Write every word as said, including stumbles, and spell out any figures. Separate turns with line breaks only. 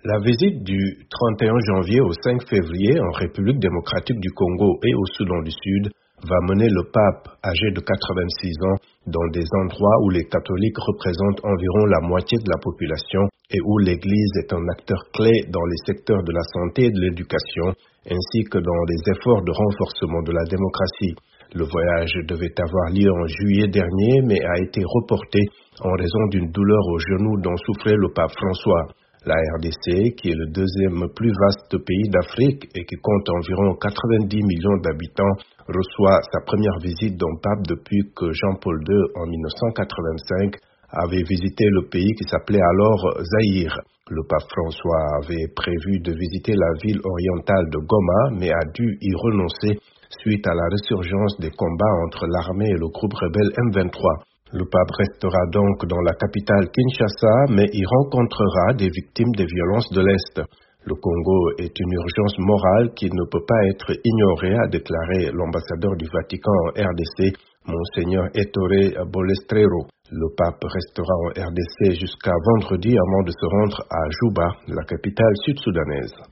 La visite du trente et un janvier au cinq février en République démocratique du Congo et au Soudan du Sud va mener le pape, âgé de quatre-vingt-six ans, dans des endroits où les catholiques représentent environ la moitié de la population et où l'Église est un acteur clé dans les secteurs de la santé et de l'éducation, ainsi que dans les efforts de renforcement de la démocratie. Le voyage devait avoir lieu en juillet dernier, mais a été reporté en raison d'une douleur au genou dont souffrait le pape François. La R D C, qui est le deuxième plus vaste pays d'Afrique et qui compte environ quatre-vingt-dix millions d'habitants, reçoit sa première visite d'un pape depuis que Jean-Paul deux, en mille neuf cent quatre-vingt-cinq, avait visité le pays qui s'appelait alors Zaïre. Le pape François avait prévu de visiter la ville orientale de Goma, mais a dû y renoncer suite à la résurgence des combats entre l'armée et le groupe rebelle M vingt-trois. Le pape restera donc dans la capitale Kinshasa, mais y rencontrera des victimes des violences de l'Est. Le Congo est une urgence morale qui ne peut pas être ignorée, a déclaré l'ambassadeur du Vatican en R D C, Monseigneur Ettore Bolestrero. Le pape restera en R D C jusqu'à vendredi avant de se rendre à Juba, la capitale sud-soudanaise.